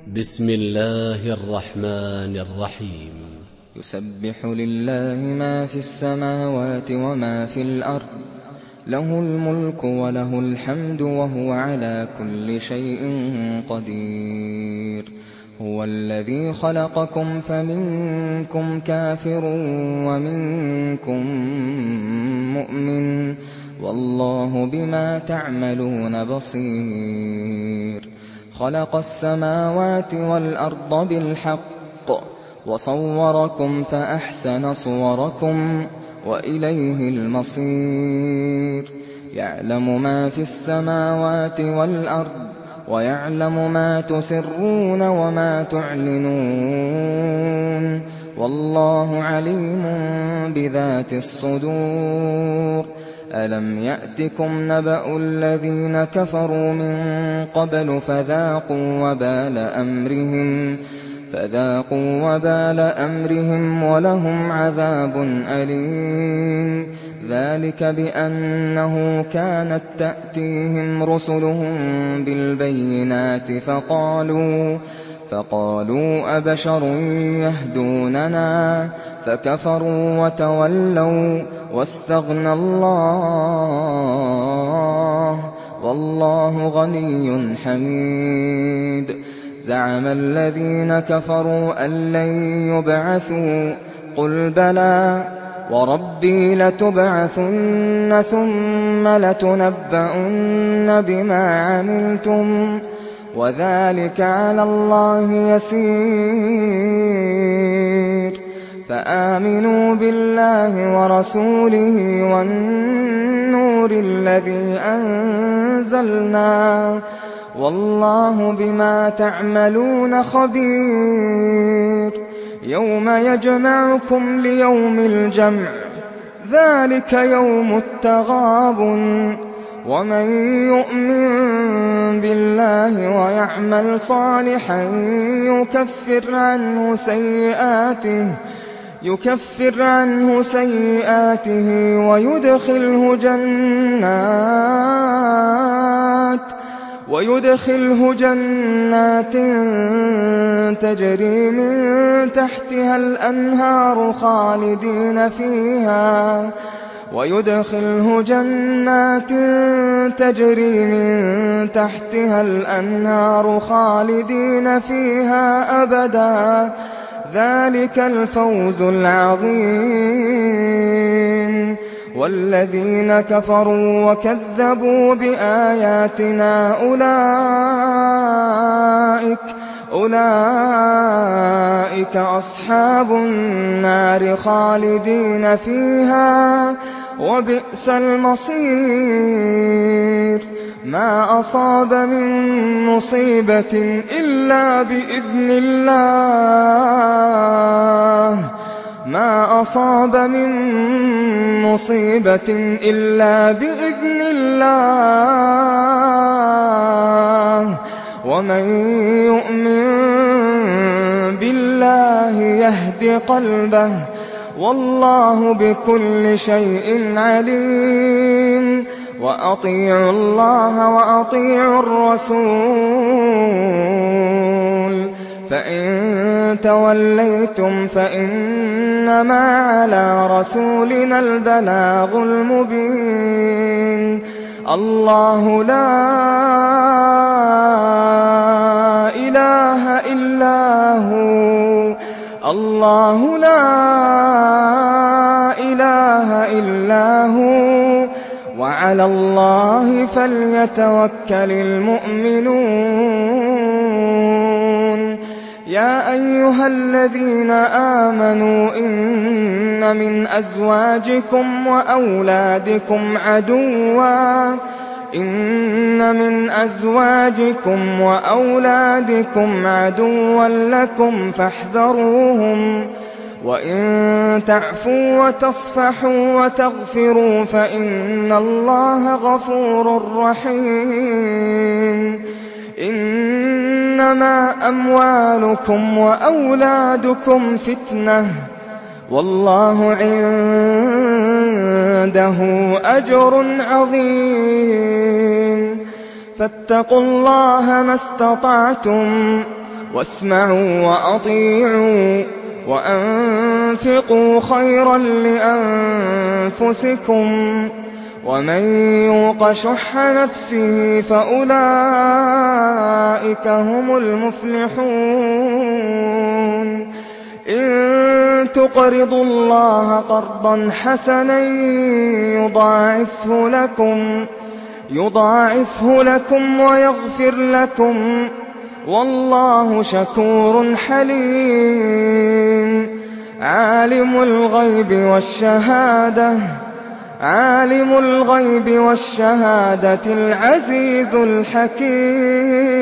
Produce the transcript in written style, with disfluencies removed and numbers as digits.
بسم الله الرحمن الرحيم. يسبح لله ما في السماوات وما في الأرض، له الملك وله الحمد وهو على كل شيء قدير. هو الذي خلقكم فمنكم كافر ومنكم مؤمن، والله بما تعملون بصير. خلق السماوات والأرض بالحق وصوركم فأحسن صوركم وإليه المصير. يعلم ما في السماوات والأرض ويعلم ما تسرون وما تعلنون، والله عليم بذات الصدور. ألم يأتكم نبأ الذين كفروا من قبل فذاقوا وبال أمرهم ولهم عذاب أليم. ذلك بأنه كانت تأتيهم رسلهم بالبينات فقالوا أبشر يهدوننا فكفروا وتولوا واستغنى الله والله غني حميد. زعم الذين كفروا أن لن يبعثوا، قل بلى وربي لتبعثن ثم لتنبؤن بما عملتم وذلك على الله يسير. فآمنوا بالله ورسوله والنور الذي أنزلنا، والله بما تعملون خبير. يوم يجمعكم ليوم الجمع، ذلك يوم التغابن. ومن يؤمن بالله ويعمل صالحا يكفر عنه سيئاته ويدخله جنات تجري من تحتها الأنهار خالدين فيها أبدا. ذلك الفوز العظيم. والذين كفروا وكذبوا بآياتنا أولئك أصحاب النار خالدين فيها وبئس المصير. ما أصاب من مصيبة إلا بإذن الله ومن يؤمن بالله يهد قلبه، والله بكل شيء عليم. وأطيعوا الله وأطيعوا الرسول، فإن توليتم فإنما على رسولنا البلاغ المبين. الله لا إله إلا هو وعلى الله فليتوكل المؤمنون. يا أيها الذين آمنوا إن من أزواجكم وأولادكم عدوا لكم فاحذروهم، وإن تعفوا وتصفحوا وتغفروا فإن الله غفور رحيم. إنما أموالكم وأولادكم فتنة، والله عنده أجر عظيم. فاتقوا الله ما استطعتم واسمعوا وأطيعوا وأنفقوا خيرا لأنفسكم ومن يوق شح نفسه فأولئك هم المفلحون إن تقرضوا الله قرضا حسنا يضاعفه لكم ويغفر لكم والله شكور حليم عالم الغيب والشهادة العزيز الحكيم